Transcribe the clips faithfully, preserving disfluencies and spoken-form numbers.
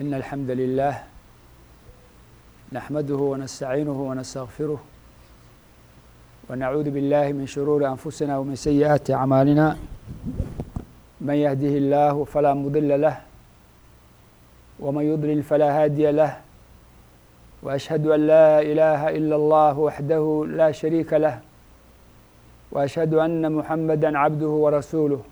إن الحمد لله نحمده ونستعينه ونستغفره ونعوذ بالله من شرور أنفسنا ومن سيئات أعمالنا من يهده الله فلا مضل له ومن يضلل فلا هادي له وأشهد أن لا إله إلا الله وحده لا شريك له وأشهد أن محمدًا عبده ورسوله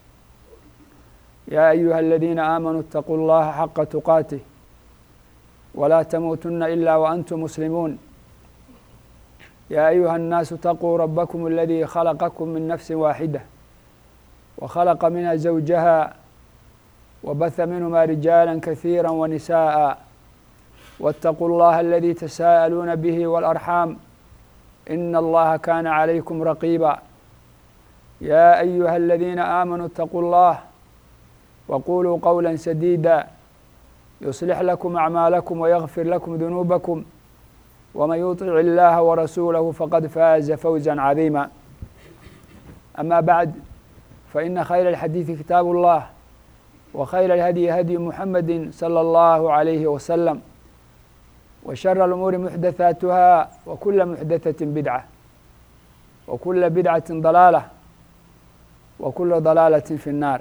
يا أيها الذين آمنوا اتقوا الله حق تقاته ولا تموتن إلا وأنتم مسلمون يا أيها الناس اتقوا ربكم الذي خلقكم من نفس واحدة وخلق منها زوجها وبث منهما رجالا كثيرا ونساء واتقوا الله الذي تساءلون به والأرحام إن الله كان عليكم رقيبا يا أيها الذين آمنوا اتقوا الله وقولوا قولا سديدا يصلح لكم أعمالكم ويغفر لكم ذنوبكم ومن يطع الله ورسوله فقد فاز فوزا عظيما أما بعد فإن خير الحديث كتاب الله وخير الهدي هدي محمد صلى الله عليه وسلم وشر الأمور محدثاتها وكل محدثة بدعة وكل بدعة ضلالة وكل ضلالة في النار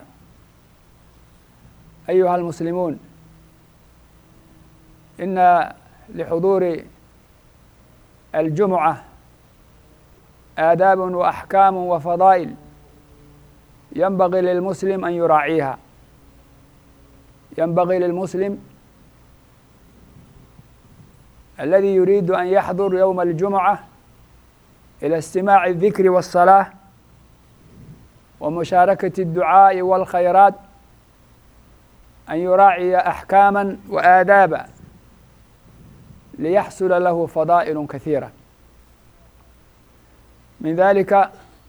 أيها المسلمون إن لحضور الجمعة آداب وأحكام وفضائل ينبغي للمسلم أن يراعيها ينبغي للمسلم الذي يريد أن يحضر يوم الجمعة إلى استماع الذكر والصلاة ومشاركة الدعاء والخيرات أن يراعي أحكاما وآدابا ليحصل له فضائل كثيرة من ذلك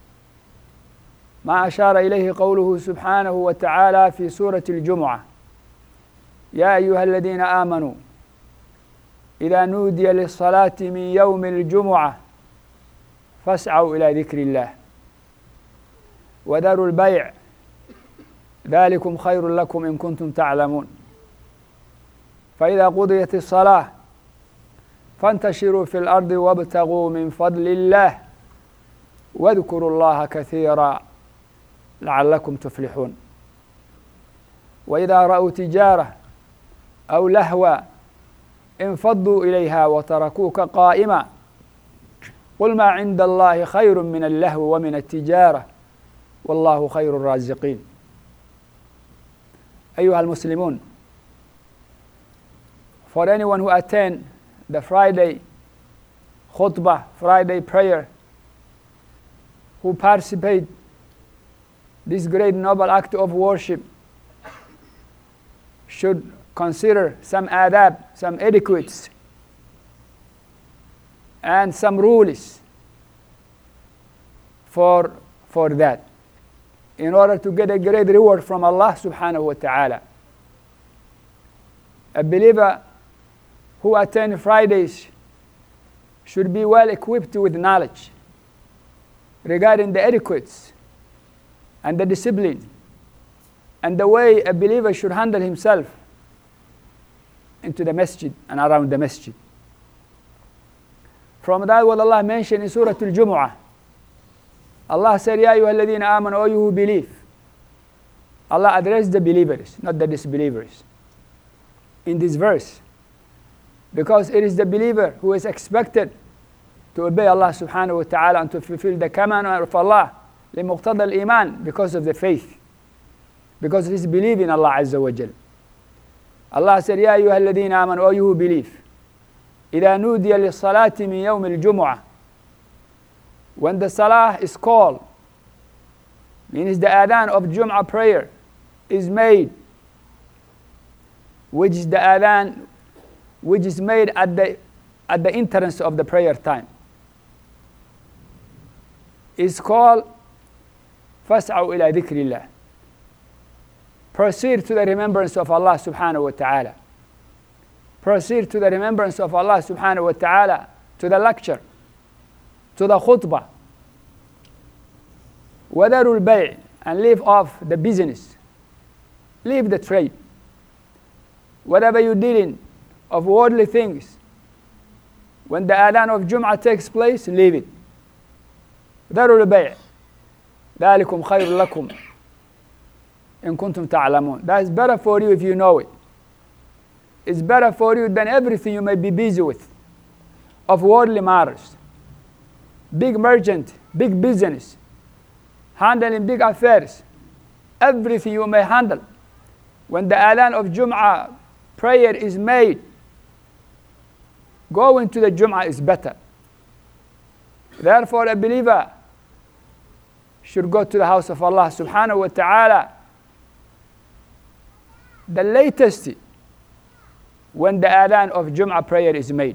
ما أشار إليه قوله سبحانه وتعالى في سورة الجمعة يا أيها الذين آمنوا إذا نودي للصلاة من يوم الجمعة فاسعوا إلى ذكر الله وذروا البيع ذلكم خير لكم إن كنتم تعلمون فإذا قضيت الصلاة فانتشروا في الأرض وابتغوا من فضل الله واذكروا الله كثيرا لعلكم تفلحون وإذا رأوا تجارة أو لهوا انفضوا إليها وتركوك قائما قل ما عند الله خير من اللهو ومن التجارة والله خير الرازقين أيها المسلمون for anyone who attend the Friday khutbah, Friday prayer, who participate this great noble act of worship should consider some adab, some etiquettes and some rules for, for that in order to get a great reward from Allah subhanahu wa ta'ala. A believer who attend Fridays should be well equipped with knowledge regarding the etiquettes and the discipline and the way a believer should handle himself into the masjid and around the masjid. From that what Allah mentioned in Surah Al-Jumu'ah, Allah said, Ya ayyuha alladhina amanu, O you who believe. Allah addressed the believers, not the disbelievers, in this verse. Because it is the believer who is expected to obey Allah subhanahu wa ta'ala and to fulfill the command of Allah لِمُقْتَضَى الْإِيمان, because of the faith, because of his belief in Allah Azza wa Jal. Allah said, Ya ayyuha alladhina amanu, O you who believe. إِذَا نُودِيَ لِلصَّلَاةِ مِنْ يَوْمِ الْجُمُعَةِ, when the salah is called, means the adhan of Jum'ah prayer is made, which is the adhan which is made at the at the entrance of the prayer time, is called فَاسْعَوْا إِلَى ذِكْرِ اللَّهِ, proceed to the remembrance of Allah subhanahu wa ta'ala, proceed to the remembrance of Allah subhanahu wa ta'ala, to the lecture, to the khutbah. وَذَرُوا الْبَيْعِ, and leave off the business, leave the trade. whatever you're dealing of worldly things, when the adhan of Jum'ah takes place, leave it. ذروا البيع ذلكم خير لكم إن كنتم تعلمون. That is better for you if you know it. It's better for you than everything you may be busy with of worldly matters. Big merchant, big business, handling big affairs, everything you may handle. When the adhan of Jum'ah prayer is made, going to the Jum'ah is better. Therefore, a believer should go to the house of Allah subhanahu wa ta'ala the latest when the adhan of Jum'ah prayer is made.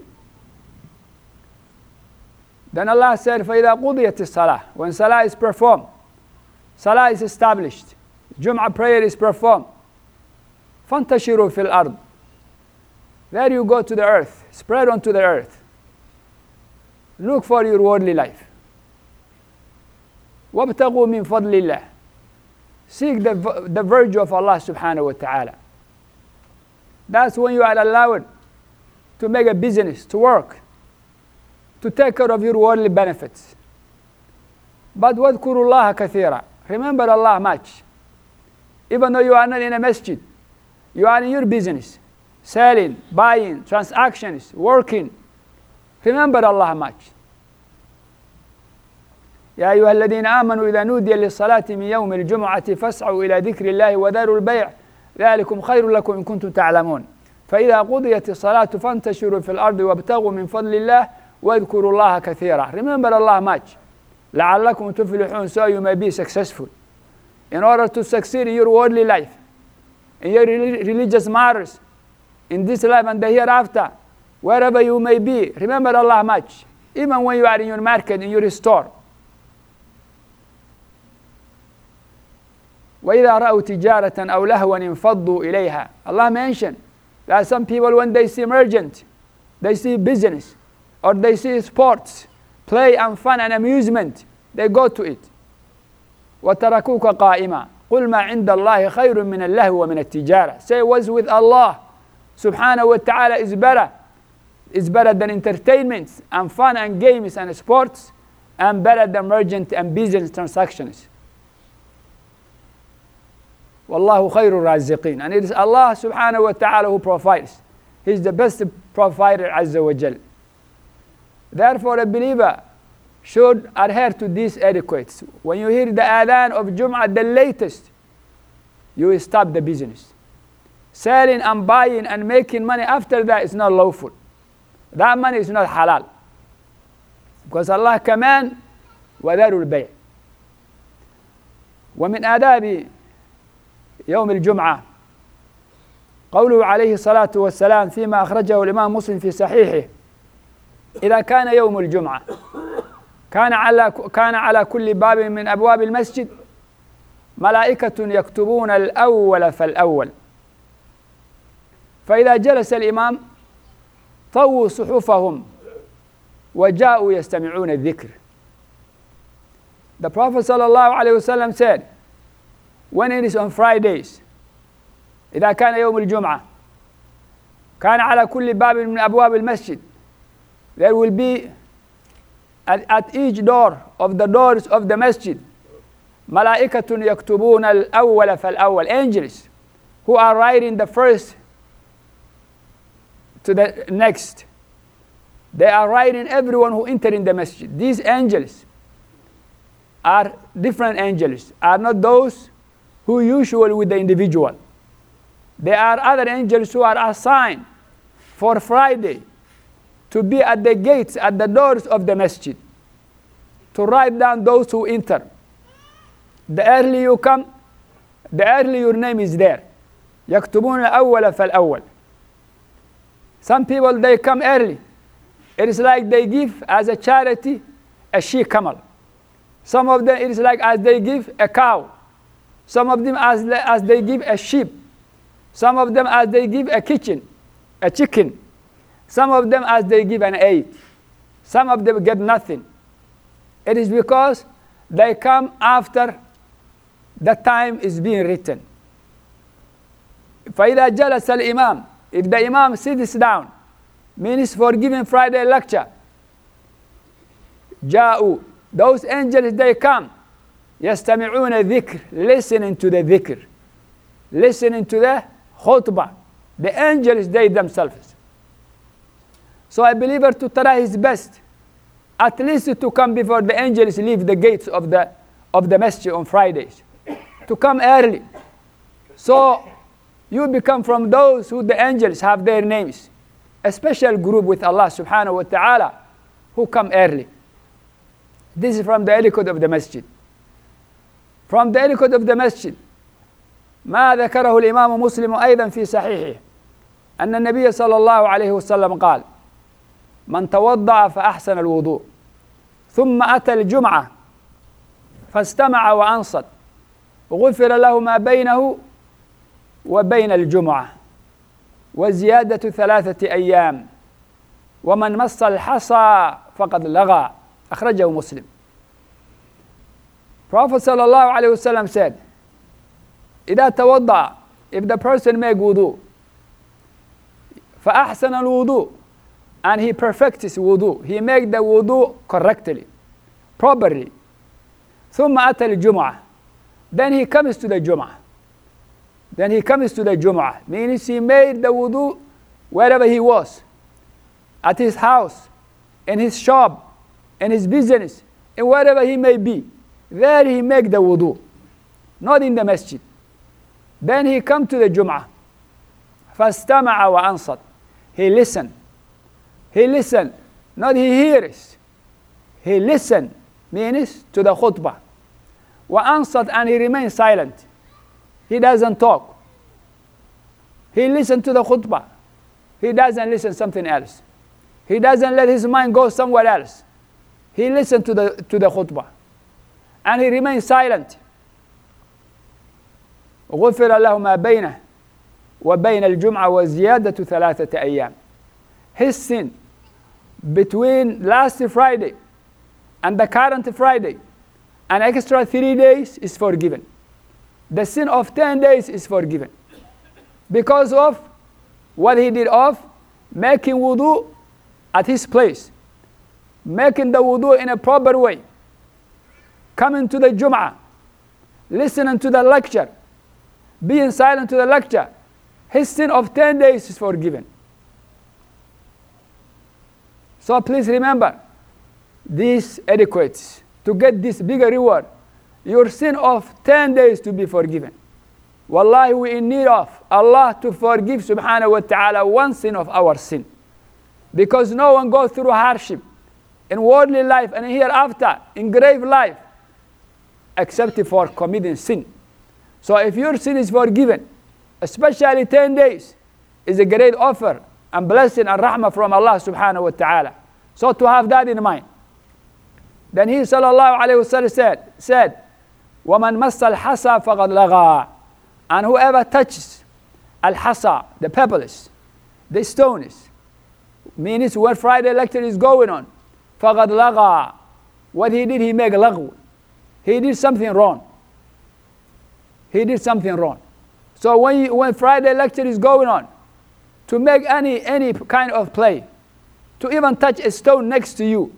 Then Allah said, فَإِذَا قُضِيَتِ الصَّلَاةِ, when salah is performed, salah is established, Jum'ah prayer is performed, فَانْتَشِرُوا فِي الْأَرْضِ, there you go to the earth, spread onto the earth. Look for your worldly life. وَابْتَغُوا مِنْ فَضْلِ اللَّهِ, seek the, the virtue of Allah subhanahu wa ta'ala. That's when you are allowed to make a business, to work, to take care of your worldly benefits. But وَاذْكُرُوا اللَّهَ كَثِيرًا, remember Allah much. Even though you are not in a masjid, you are in your business, selling, buying, transactions, working. Remember Allah much. يا أيها الذين آمنوا إذا نودي للصلاة من يوم الجمعة فاسعوا إلى ذكر الله وذروا البيع ذلكم خير لكم إن كنتم تعلمون فإذا قضيت الصلاة فانتشروا في الأرض وابتغوا من فضل الله واذكروا الله كثيرا. Remember Allah much. لعلكم تفلحون, so you may be successful. In order to succeed in your worldly life, in your religious matters, in this life and the hereafter, wherever you may be, remember Allah much. Even when you are in your market, in your store. وَإِذَا رَأَوْا تِجَارَةً أَوْ لَهْوًا انفَضُّوا إِلَيْهَا. Allah mentioned that some people, when they see merchant, they see business, or they see sports, play and fun and amusement, they go to it. وَتَرَكُوكَ قَائِمًا قُلْ مَا عِنْدَ اللَّهِ خَيْرٌ مِنَ اللَّهْوِ وَمِنَ التِّجَارَةِ. Say what's with Allah subhanahu wa ta'ala is better. It's better than entertainments and fun and games and sports, and better than merchant and business transactions. Wallahu khairu raziqeen. And it is Allah subhanahu wa ta'ala who provides. He is the best provider azza wa jal. Therefore, a believer should adhere to these etiquettes. When you hear the adhan of Jum'ah, the latest, you stop the business. Selling and buying and making money after that is not lawful. That money is not halal. Because Allah command, وَذَرُوا الْبَيْعِ. ومن آداب يوم الجمعة قوله عليه الصلاة والسلام فيما أخرجه الإمام مسلم في صحيحه إذا كان يوم الجمعة كان على كان على كل باب من أبواب المسجد ملائكة يكتبون الأول فالأول فإذا جلس الإمام طووا صحفهم وجاءوا يستمعون الذكر. The Prophet sallallahu alaihi wasallam said, when it is on Fridays, إذا كان يوم الجمعة كان على كل باب من أبواب المسجد, there will be at, at each door of the doors of the masjid ملائكة يكتبون الأول فالأول, angels who are writing the first to the next. They are writing everyone who entered in the masjid. These angels are different angels, are not those who usually with the individual. There are other angels who are assigned for Friday to be at the gates, at the doors of the masjid, to write down those who enter. The early you come, the early your name is there. يكتبون الأول فالأول. Some people, they come early. It is like they give as a charity a she-camel. Some of them, it is like as they give a cow. Some of them as, as they give a sheep. Some of them as they give a kitchen, a chicken. Some of them as they give an egg. Some of them get nothing. It is because they come after the time is being written. فإذا جلس الإمام, if the Imam sits down, means for giving Friday lecture, جاءوا, those angels, they come, يستمعون الذكر, listening to the dhikr, listening to the khutbah. The angels, they themselves. So a believer to try his best, at least to come before the angels leave the gates of the, of the masjid on Fridays, to come early. So you become from those who the angels have their names, a special group with Allah subhanahu wa ta'ala who come early. This is from the etiquette of the masjid. From the etiquette of the masjid, ما ذكره الإمام مسلم أيضا في صحيحه أن النبي صلى الله عليه وسلم قال: من توضأ فأحسن الوضوء ثم أتى الجمعة فاستمع وأنصت غفر له ما بينه وبين الجمعة وزيادة ثلاثة أيام ومن مس الحصى فقد لغى. أخرجه مسلم. Prophet صلى الله عليه وسلم said, إذا توضأ, if the person make wudu, فأحسن الوضوء, and he perfects his wudu, he make the wudu correctly, properly, ثم أتى الجمعة, then he comes to the Jum'ah. Then he comes to the Jum'ah, means he made the wudu wherever he was, at his house, in his shop, in his business, and wherever he may be. There he make the wudu, not in the masjid. Then he come to the Jum'ah. فَاسْتَمَعَ وَأَنصَتْ, he listen. He listen, not he hears. He listen, means to the khutbah. وَأَنصَتْ, and he remains silent. He doesn't talk. He listens to the khutbah. He doesn't listen something else. He doesn't let his mind go somewhere else. He listens to the, to the khutbah. And he remains silent. غفر له ما بينه وبين الجمعة وزيادة ثلاثة أيام. His sin between last Friday and the current Friday, an extra three days is forgiven. The sin of ten days is forgiven because of what he did of making wudu at his place, making the wudu in a proper way, coming to the Jum'ah, listening to the lecture, being silent to the lecture. His sin of ten days is forgiven. So please remember these etiquettes to get this bigger reward. Your sin of ten days to be forgiven. Wallahi, we in need of Allah to forgive subhanahu wa ta'ala one sin of our sin. Because no one goes through hardship in worldly life and hereafter in grave life except for committing sin. So if your sin is forgiven, especially ten days, is a great offer and blessing and rahmah from Allah subhanahu wa ta'ala. So to have that in mind. Then he sallallahu alayhi wa sallam said, said وَمَنْ مَسَّ الْحَصَى فَقَدْ لَغَى, and whoever touches al-hasa, the pebbles, the stones, means when Friday lecture is going on, فَقَدْ لَغَى, what he did, he made lagw. He did something wrong. He did something wrong. So when, you, when Friday lecture is going on, to make any, any kind of play, to even touch a stone next to you,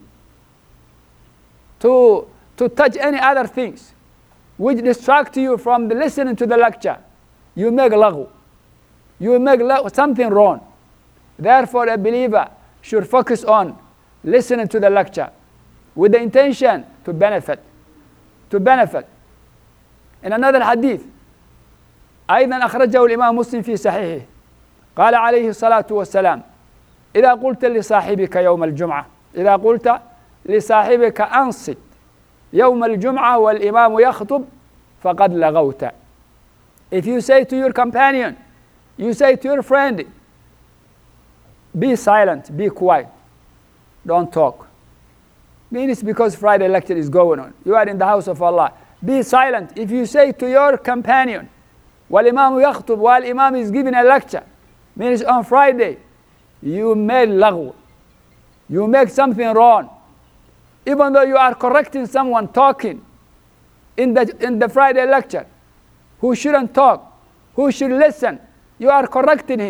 to, to touch any other things which distract you from the listening to the lecture, you make lagw. You make lagw, something wrong. Therefore, a believer should focus on listening to the lecture with the intention to benefit. To benefit. In another hadith, أيضا أخرجه الإمام مسلم في صحيحه، قال عليه الصلاة والسلام: إذا قلت لصاحبك يوم الجمعة إذا قلت لصاحبك أنصت يوم الجمعة والإمام يخطب فقد لغوت. If you say to your companion, you say to your friend, be silent, be quiet, don't talk. Means because Friday lecture is going on, you are in the house of Allah, be silent. If you say to your companion, وَالْإِمَامُ يَخْطُبُ, while Imam is giving a lecture, means on Friday, you made lagw. You make something wrong. Even though you are correcting someone talking in the, in the Friday lecture, who shouldn't talk, who should listen, you are correcting him.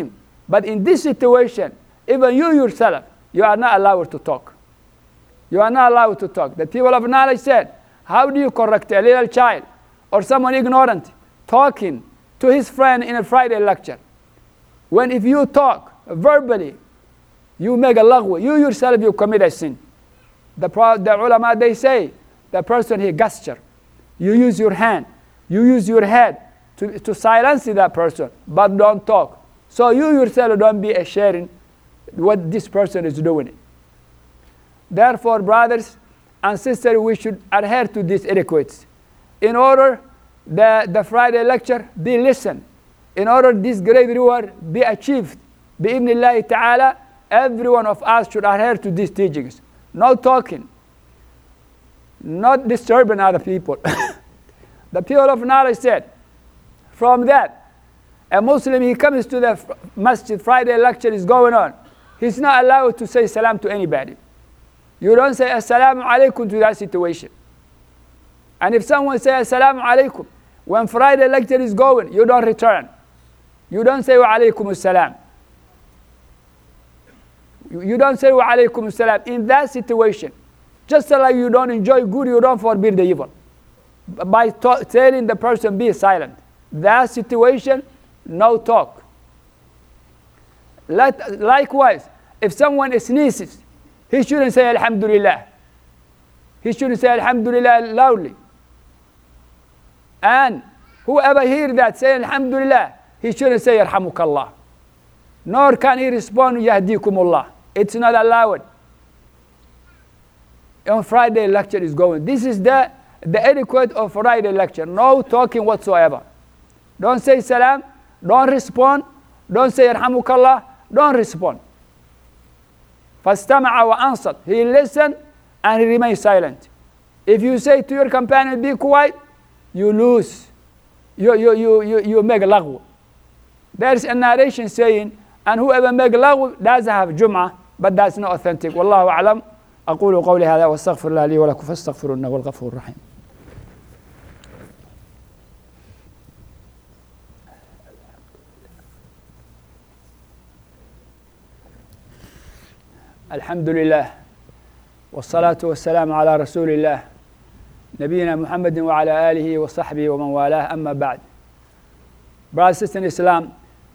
But in this situation, even you yourself, you are not allowed to talk. You are not allowed to talk. The people of knowledge said, how do you correct a little child or someone ignorant talking to his friend in a Friday lecture? When if you talk verbally, you make a lagwa, you yourself, you commit a sin. The, the ulama, they say, the person he gesture, you use your hand, you use your head to, to silence that person, but don't talk. So you yourself don't be sharing what this person is doing. Therefore, brothers and sisters, we should adhere to these etiquettes. In order the, the Friday lecture be listened, in order this great reward be achieved, bi-idhnillahi ta'ala, every one of us should adhere to these teachings. No talking, not disturbing other people. The people of knowledge said, from that, a Muslim, he comes to the masjid, Friday lecture is going on, he's not allowed to say salam to anybody. You don't say assalamu alaikum to that situation. And if someone says assalamu alaikum, when Friday lecture is going, you don't return. You don't say wa alaikum assalam. You don't say wa alaikum assalam. In that situation, just like you don't enjoy good, you don't forbid the evil. By telling the person be silent. That situation, no talk. Likewise, if someone sneezes, he shouldn't say alhamdulillah. He shouldn't say alhamdulillah loudly. And whoever hears that say alhamdulillah, he shouldn't say yarhamukallah. Nor can he respond yahdikumullah. It's not allowed. On Friday lecture is going. This is the, the etiquette of Friday lecture. No talking whatsoever. Don't say salam. Don't respond. Don't say yarhamukallah. Don't respond. فَاسْتَمَعَ وَأَنصَتْ. He listened and he remains silent. If you say to your companion, be quiet, you lose. You, you, you, you, you make lagw. There's a narration saying, and whoever make lagw doesn't have Jum'ah, but that's not authentic. Wallahu a'lam. أقول قولي هذا واستغفر الله لي ولكم فاستغفروا إنه هو الغفور الرحيم. الحمد لله والصلاة والسلام على رسول الله نبينا محمد وعلى آله وصحبه ومن والاه أما بعد. Brothers and sisters in Islam,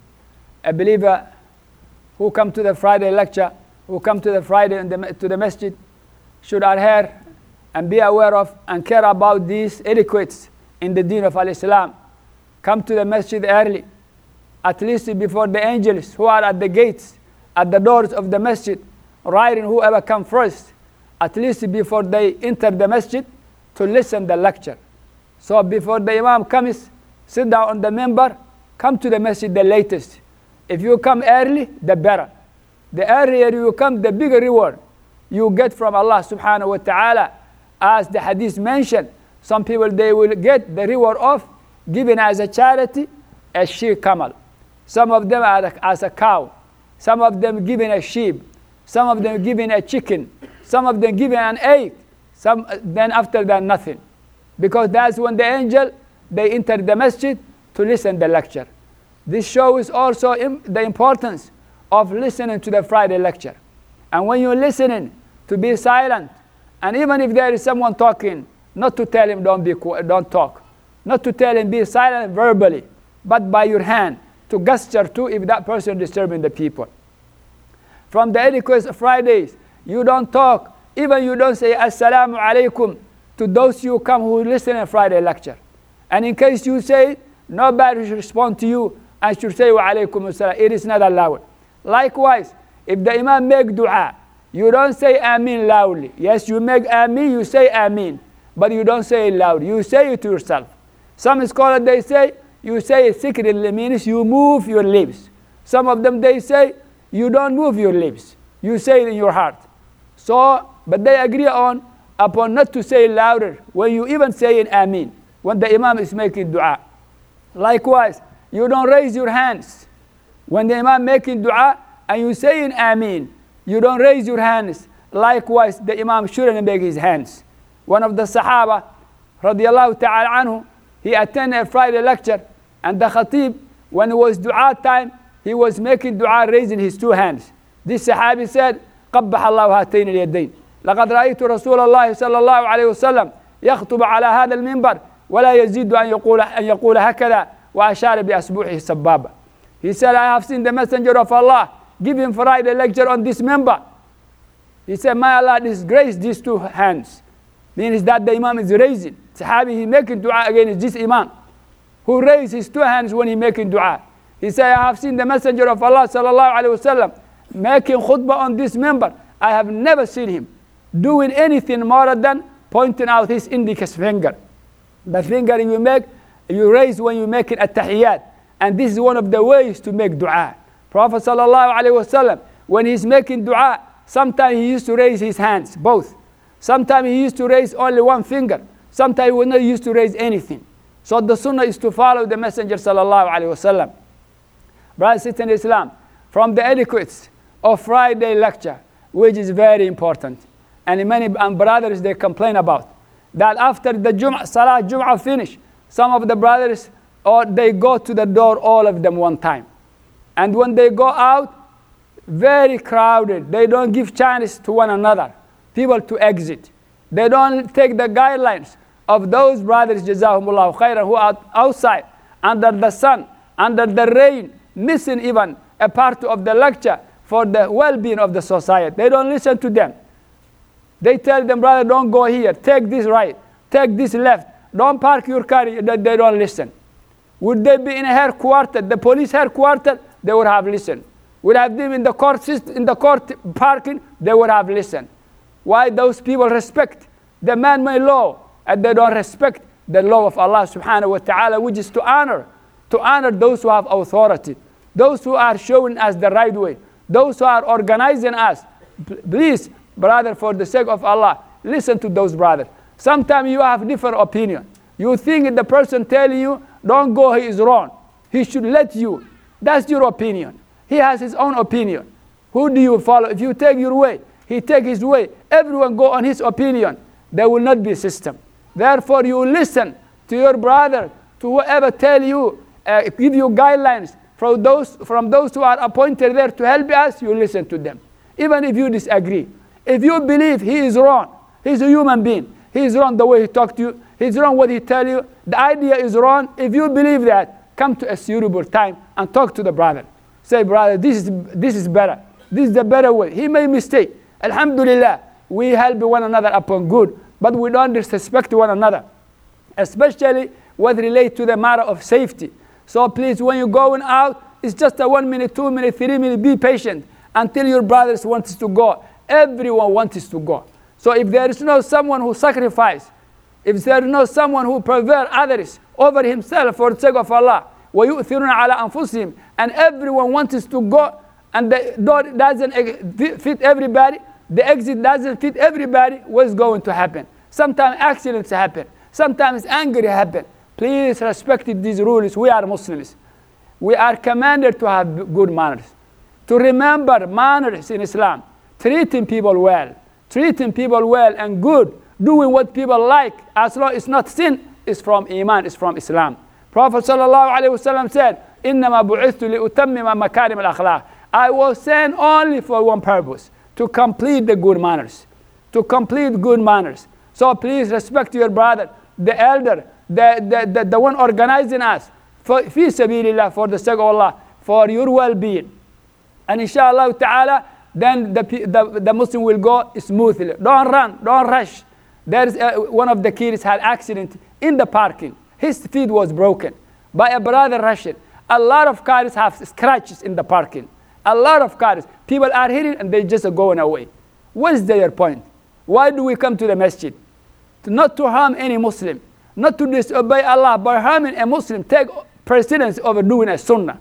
a believer who come to the Friday lecture, who come to the Friday in the, to the masjid, should adhere and be aware of and care about these etiquettes in the deen of Al-Islam. Come to the masjid early, at least before the angels who are at the gates, at the doors of the masjid, writing whoever come first, at least before they enter the masjid, to listen the lecture. So before the imam comes, sit down on the member, come to the masjid the latest. If you come early, the better. The earlier you come, the bigger reward you get from Allah subhanahu wa ta'ala. As the hadith mentioned, some people, they will get the reward of giving as a charity a she camel. Some of them as a cow. Some of them giving a sheep. Some of them giving a chicken. Some of them giving an egg. Some, then after that, nothing. Because that's when the angel, they enter the masjid to listen the lecture. This shows also im- the importance of listening to the Friday lecture. And when you're listening, to be silent. And even if there is someone talking, not to tell him don't be don't talk. Not to tell him be silent verbally, but by your hand, to gesture to if that person is disturbing the people. From the etiquette of Fridays, you don't talk, even you don't say assalamu alaikum to those who come who listen to Friday lecture. And in case you say it, nobody should respond to you and should say wa alaikum assalam. It is not allowed. Likewise, if the imam make dua, you don't say Ameen loudly. Yes, you make Ameen, you say Ameen, but you don't say it loud. You say it to yourself. Some scholars, they say, you say it secretly, means you move your lips. Some of them, they say, you don't move your lips. You say it in your heart. So, but they agree on, upon not to say it louder, when you even say it Ameen, when the imam is making dua. Likewise, you don't raise your hands. When the imam making dua, and you say in Ameen, you don't raise your hands. Likewise, the imam shouldn't make his hands. One of the Sahaba, radiallahu ta'ala anhu, he attended a Friday lecture, and the khatib, when it was dua time, he was making dua raising his two hands. This Sahabi said, قبح الله هاتين اليدين لقد رأيت رسول الله صلى الله عليه وسلم يخطب على هذا المنبر ولا يزيد أن يقول أن يقول هكذا وأشار بأصبعه السبابة. He said, I have seen the Messenger of Allah give him Friday lecture on this member. He said, may Allah disgrace these two hands. Means that the Imam is raising. Sahabi, he making dua against this Imam who raised his two hands when he making dua. He said, I have seen the Messenger of Allah sallallahu alaihi wasallam making khutbah on this member. I have never seen him doing anything more than pointing out his index finger. The finger you make, you raise when you make it at-tahiyyat. And this is one of the ways to make dua. Prophet sallallahu alaihi wasallam, when he's making dua, sometimes he used to raise his hands, both. Sometimes he used to raise only one finger. Sometimes he would not used to raise anything. So the sunnah is to follow the Messenger sallallahu alaihi wasallam. Brothers and sisters in Islam, from the etiquettes of Friday lecture, which is very important, and many brothers they complain about, that after the Jum'ah, Salah Jum'ah finish, some of the brothers, or they go to the door, all of them one time. And when they go out, very crowded. They don't give chance to one another, people to exit. They don't take the guidelines of those brothers, Jazahumullah khairan, who are outside, under the sun, under the rain, missing even a part of the lecture for the well-being of the society. They don't listen to them. They tell them, brother, don't go here. Take this right. Take this left. Don't park your car. They don't listen. Would they be in a headquarters, the police headquarters? They would have listened. Would have them in the court system, in the court parking? They would have listened. Why those people respect the man-made law and they don't respect the law of Allah subhanahu wa ta'ala, which is to honor, to honor those who have authority, those who are showing us the right way, those who are organizing us. Please, brother, for the sake of Allah, listen to those brothers. Sometimes you have different opinion. You think the person telling you, don't go, he is wrong. He should let you. That's your opinion. He has his own opinion. Who do you follow? If you take your way, he take his way. Everyone go on his opinion. There will not be a system. Therefore, you listen to your brother, to whoever tell you, uh, give you guidelines from those, from those who are appointed there to help us, you listen to them. Even if you disagree. If you believe he is wrong, he's a human being. He is wrong the way he talked to you. He's wrong what he tell you. The idea is wrong. If you believe that, come to a suitable time and talk to the brother. Say, brother, this is, this is better. This is the better way. He made mistake. Alhamdulillah, we help one another upon good, but we don't disrespect one another, especially what relates to the matter of safety. So please, when you're going out, it's just a one minute, two minute, three minute, be patient until your brothers want to go. Everyone wants to go. So if there is no someone who sacrifice, if there is no someone who prefer others over himself for the sake of Allah, وَيُؤْثِرُونَ عَلَىٰ أَنفُسِهِمْ, and everyone wants to go, and the door doesn't fit everybody, the exit doesn't fit everybody, what's going to happen? Sometimes accidents happen. Sometimes anger happen. Please respect these rules. We are Muslims. We are commanded to have good manners. To remember manners in Islam. Treating people well. Treating people well and good. Doing what people like. As long as it's not sin, it's from Iman, it's from Islam. Prophet sallallahu alaihi wasallam said, إِنَّمَا بُعِثْتُ لِأُتَمِّمَ مَكَارِمَ الْأَخْلَاقِ. I was sent only for one purpose. To complete the good manners. To complete good manners. So please respect your brother, the elder, the, the, the, the one organizing us. For, fi sabilillah, for the sake of Allah, for your well-being. And inshallah ta'ala, then the, the, the Muslim will go smoothly. Don't run, don't rush. There is a, one of the kids had accident in the parking. His feet was broken by a brother rushing. A lot of cars have scratches in the parking. A lot of cars. People are hitting and they just are going away. What is their point? Why do we come to the masjid? To not to harm any Muslim. Not to disobey Allah by harming a Muslim. Take precedence over doing a sunnah.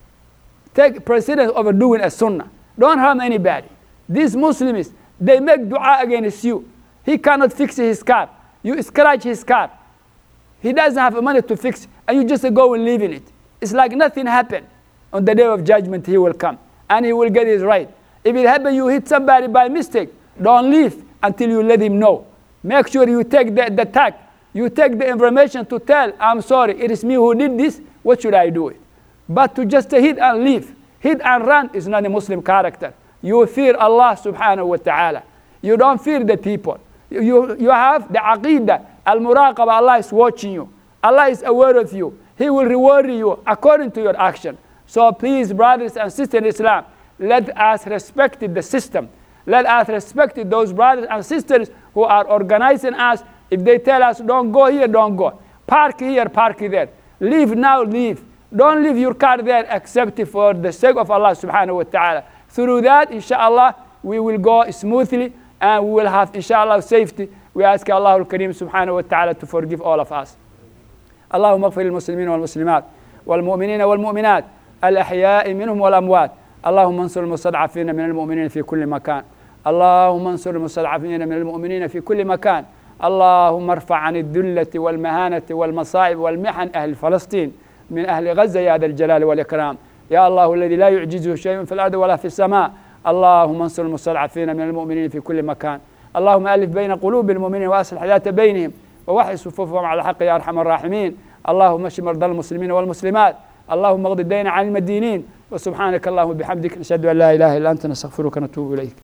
Take precedence over doing a sunnah. Don't harm anybody. These Muslims, they make dua against you. He cannot fix his car. You scratch his car. He doesn't have money to fix, and you just go and live in it. It's like nothing happened. On the day of judgment, he will come, and he will get his right. If it happens, you hit somebody by mistake, don't leave until you let him know. Make sure you take the, the tag. You take the information to tell, I'm sorry, it is me who did this. What should I do it? But to just hit and leave, Hit and run is not a Muslim character. You fear Allah subhanahu wa ta'ala. You don't fear the people. You, you have the aqidah, al-muraqabah, Allah is watching you. Allah is aware of you. He will reward you according to your action. So please, brothers and sisters in Islam, let us respect the system. Let us respect those brothers and sisters who are organizing us. If they tell us, don't go here, don't go. Park here, park there. Leave now, leave. Don't leave your car there except for the sake of Allah subhanahu wa ta'ala. Through that, inshallah, we will go smoothly and we will have, inshallah, safety. We ask Allah al-Kareem subhanahu wa ta'ala to forgive all of us. اللهم اغفر للمسلمين والمسلمات والمؤمنين والمؤمنات الأحياء منهم والأموات. اللهم انصر المستضعفين من المؤمنين في كل مكان. اللهم انصر المستضعفين من المؤمنين في كل مكان. اللهم ارفع عن الذلة والمهانة والمصائب والمحن أهل فلسطين من أهل غزة يا ذا الجلال والإكرام. يا الله الذي لا يعجزه شيء في الأرض ولا في السماء. اللهم انصر المستضعفين من المؤمنين في كل مكان. اللهم ألف بين قلوب المؤمنين وأصلح ذات بينهم ووحي صفوفهم على الحق يا أرحم الراحمين. اللهم اشف مرضى المسلمين والمسلمات. اللهم اقض الدين عن المدينين. وسبحانك اللهم وبحمدك نشهد أن لا إله إلا أنت نستغفرك ونتوب إليك.